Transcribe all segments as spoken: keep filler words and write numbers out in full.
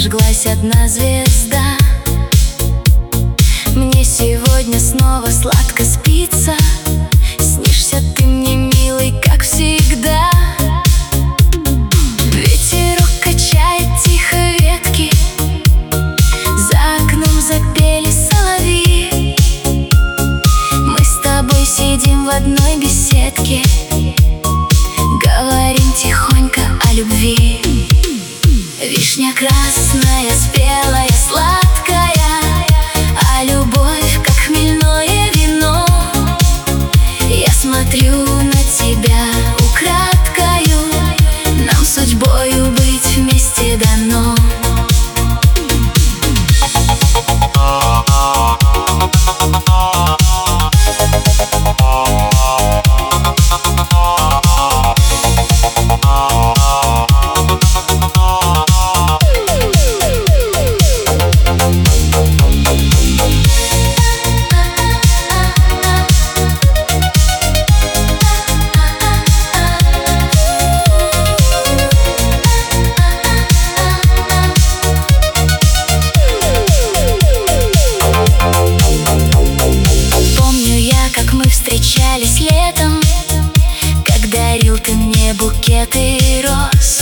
зажглась одна звезда. Мне сегодня снова сладко спится. Снишься ты мне, милый, как всегда. Ветерок качает тихо ветки, за окном запели соловьи. Мы с тобой сидим в одной беседке, говорим тихонько о любви. Вишня красная, спелая, сладкая, а любовь, как хмельное вино. Я смотрю на тебя украдкою, нам судьбою быть вместе дано. Встречались летом, как дарил ты мне букеты роз.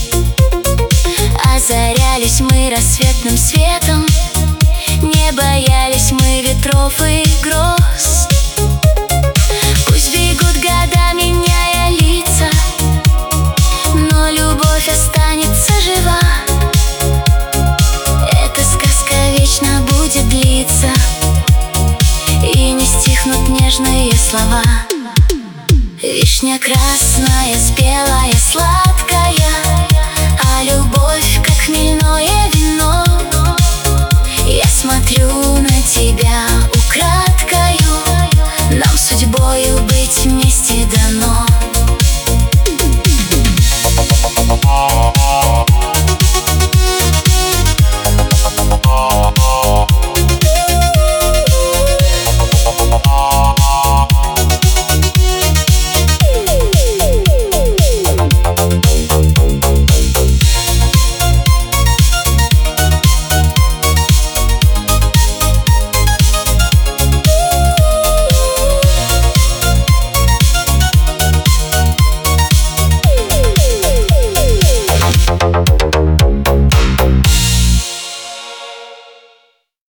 Озарялись мы рассветным светом, не боялись мы ветров и гроз. Пусть бегут года, меняя лица, но любовь останется жива. Эта сказка вечно будет длиться, и не стихнут нежные слова. Вишня красная, спелая, сладкая, а любовь, как хмельное